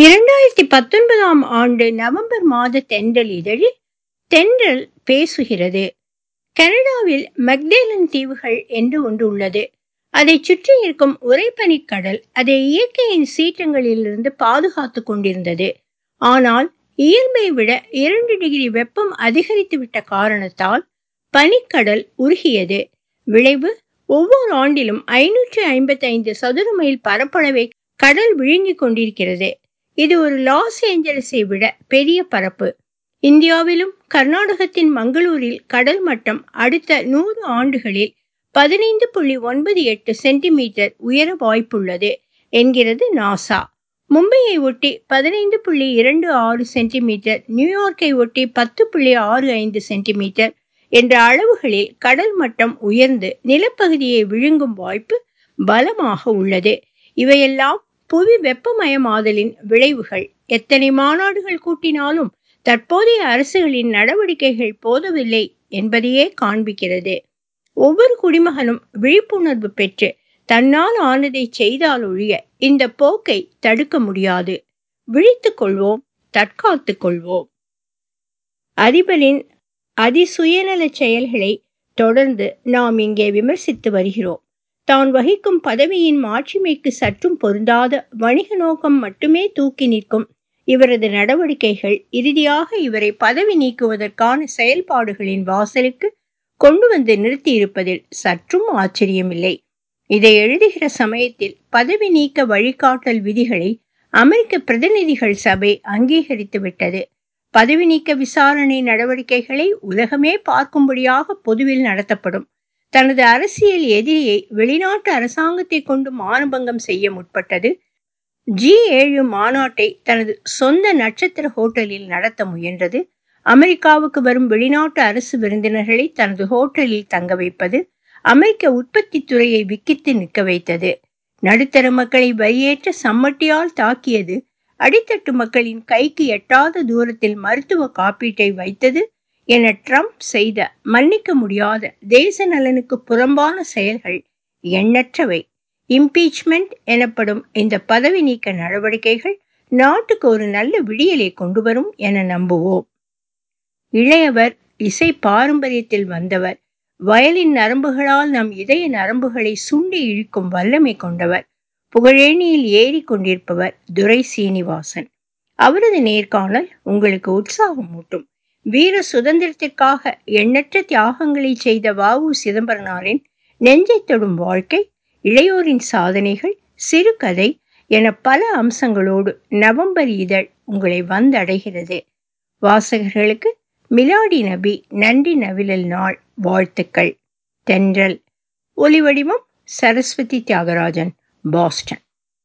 2019ஆம் ஆண்டு நவம்பர் மாத தென்றல் இதழில் தென்றல் பேசுகிறது. கனடாவில் மெக்டேலன் தீவுகள் என்று ஒன்று உள்ளது. அதைச் சுற்றி இருக்கும் உறைபனிக்கடல் அதை இயற்கையின் சீற்றங்களிலிருந்து பாதுகாத்துக் கொண்டிருந்தது. ஆனால் இயல்பை விட 2 டிகிரி வெப்பம் அதிகரித்துவிட்ட காரணத்தால் பனிக்கடல் உருகியது. விளைவு ஒவ்வொரு ஆண்டிலும் 555 சதுர மைல் பரப்பளவை கடல் விழுங்கிக் கொண்டிருக்கிறது. இது ஒரு லாஸ் ஏஞ்சல்ஸை விட பெரிய பரப்பு. இந்தியாவிலும் கர்நாடகத்தின் மங்களூரில் கடல் மட்டம் அடுத்த 100 ஆண்டுகளில் 15.98 சென்டிமீட்டர் உயர வாய்ப்புள்ளது என்கிறது நாசா. மும்பையை ஒட்டி 15.26 சென்டிமீட்டர், நியூயார்க்கை ஒட்டி 10.65 சென்டிமீட்டர் என்ற அளவுகளில் கடல் மட்டம் உயர்ந்து நிலப்பகுதியை விழுங்கும் வாய்ப்பு பலமாக உள்ளது. இவையெல்லாம் புவி வெப்பமயமாதலின் விளைவுகள். எத்தனை மாநாடுகள் கூட்டினாலும் தற்போதைய அரசுகளின் நடவடிக்கைகள் போதவில்லை என்பதையே காண்பிக்கிறது. ஒவ்வொரு குடிமகனும் விழிப்புணர்வு பெற்று தன்னால் ஆனதை செய்தால் ஒழிய இந்த போக்கை தடுக்க முடியாது. விழித்துக் கொள்வோம், தற்காத்துக் கொள்வோம். அதிபரின் அதிசுயநல செயல்களை தொடர்ந்து நாம் இங்கே விமர்சித்து வருகிறோம். தான் வகிக்கும் பதவியின் மாட்சிமைக்கு சற்றும் பொருந்தாத வணிக நோக்கம் மட்டுமே தூக்கி நிற்கும் இவரது நடவடிக்கைகள் இறுதியாக இவரை பதவி நீக்குவதற்கான செயல்பாடுகளின் வாசலுக்கு கொண்டு வந்து நிறுத்தியிருப்பதில் சற்றும் ஆச்சரியமில்லை. இதை எழுதுகிற சமயத்தில் பதவி நீக்க வழிகாட்டல் விதிகளை அமெரிக்க பிரதிநிதிகள் சபை அங்கீகரித்து விட்டது. பதவி நீக்க விசாரணை நடவடிக்கைகளை உலகமே பார்க்கும்படியாக பொதுவில் நடத்தப்படும். தனது அரசியல் எதிரியை வெளிநாட்டு அரசாங்கத்தை கொண்டு மானபங்கம் செய்ய முற்பட்டது. G7 மாநாட்டை தனது சொந்த நட்சத்திர ஹோட்டலில் நடத்த முயன்றது. அமெரிக்காவுக்கு வரும் வெளிநாட்டு அரசு விருந்தினர்களை தனது ஹோட்டலில் தங்க வைப்பது. அமெரிக்க உற்பத்தி துறையை விக்கித்து நிற்க வைத்தது. நடுத்தர மக்களை வரியேற்ற சம்மட்டியால் தாக்கியது. அடித்தட்டு மக்களின் கைக்கு எட்டாத தூரத்தில் மருத்துவ காப்பீட்டை வைத்தது என ட்ரம்ப் செய்த மன்னிக்க முடியாத தேச நலனுக்கு புறம்பான செயல்கள் எண்ணற்றவை. இம்பீச்மெண்ட் எனப்படும் இந்த பதவி நீக்க நடவடிக்கைகள் நாட்டுக்கு ஒரு நல்ல விடியலை கொண்டு வரும் என நம்புவோம். இளையவர், இசை பாரம்பரியத்தில் வந்தவர், வயலின் நரம்புகளால் நம் இதய நரம்புகளை சுண்டி இழுக்கும் வல்லமை கொண்டவர், புகழேணியில் ஏறி கொண்டிருப்பவர் துரை சீனிவாசன். அவரது நேர்காணல் உங்களுக்கு உற்சாகம் ஊட்டும். வீர சுதந்திரத்திற்காக எண்ணற்ற தியாகங்களை செய்த வ.உ. சிதம்பரனாரின் நெஞ்சை தொடும் வாழ்க்கை, இளையோரின் சாதனைகள், சிறுகதை என பல அம்சங்களோடு நவம்பர் இதழ் உங்களை வந்தடைகிறது. வாசகர்களுக்கு மிலாடி நபி நன்றி நவிழல் நாள் வாழ்த்துக்கள். தென்றல். ஒலிவடிவம் சரஸ்வதி தியாகராஜன், பாஸ்டன்.